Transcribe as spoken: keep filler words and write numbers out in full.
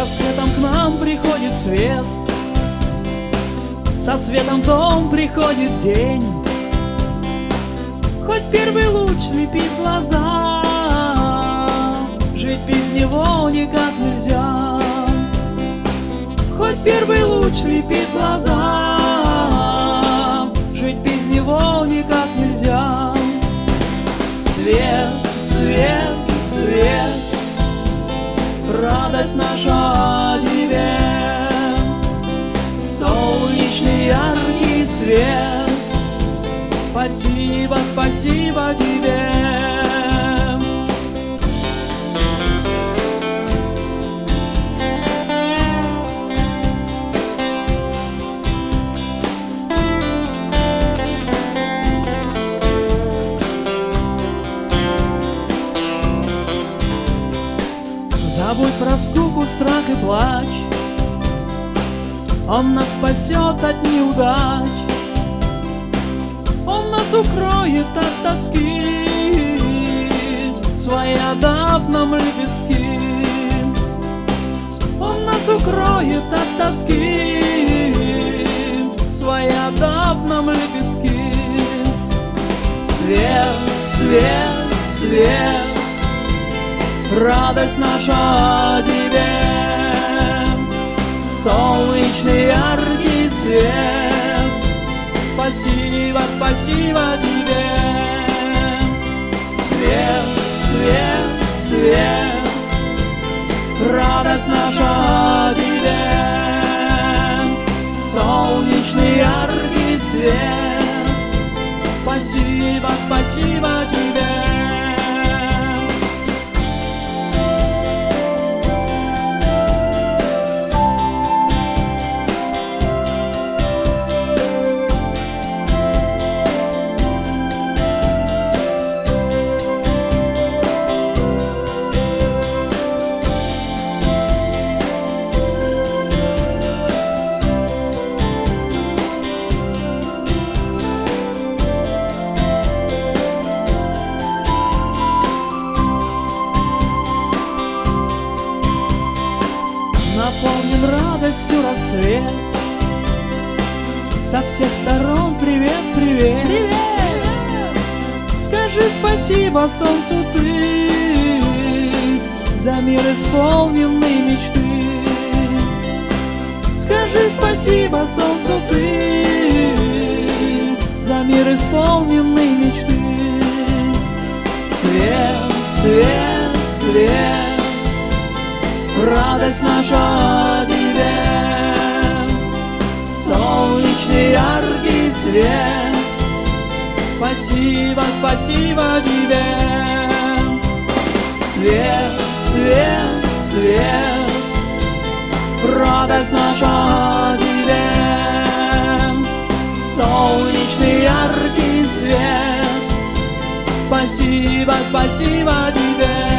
рассветом к нам приходит свет, со светом в дом приходит день. Хоть первый луч слепит глаза, жить без него никак нельзя. Хоть первый луч слепит глаза, жить без него никак нельзя. Свет, свет, свет, радость наша тебе, солнечный яркий свет. Спасибо, спасибо тебе. Забудь про скуку, страх и плач, Он нас спасет от неудач, Он нас укроет от тоски, своеодав нам лепестки. Он нас укроет от тоски, своеодав нам лепестки. Свет, свет, свет, радость наша тебе, солнечный яркий свет. Спасибо, спасибо тебе. Свет, свет, свет, радость наша тебе, солнечный яркий свет. Спасибо, спасибо тебе. Наполнен радостью рассвет, со всех сторон привет, привет, привет. Скажи спасибо солнцу ты за мир исполненной мечты. Скажи спасибо солнцу ты за мир исполненной мечты. Свет, свет, свет, радость наша тебе, солнечный яркий свет. Спасибо, спасибо тебе. Свет, свет, свет, радость наша тебе, солнечный яркий свет. Спасибо, спасибо тебе.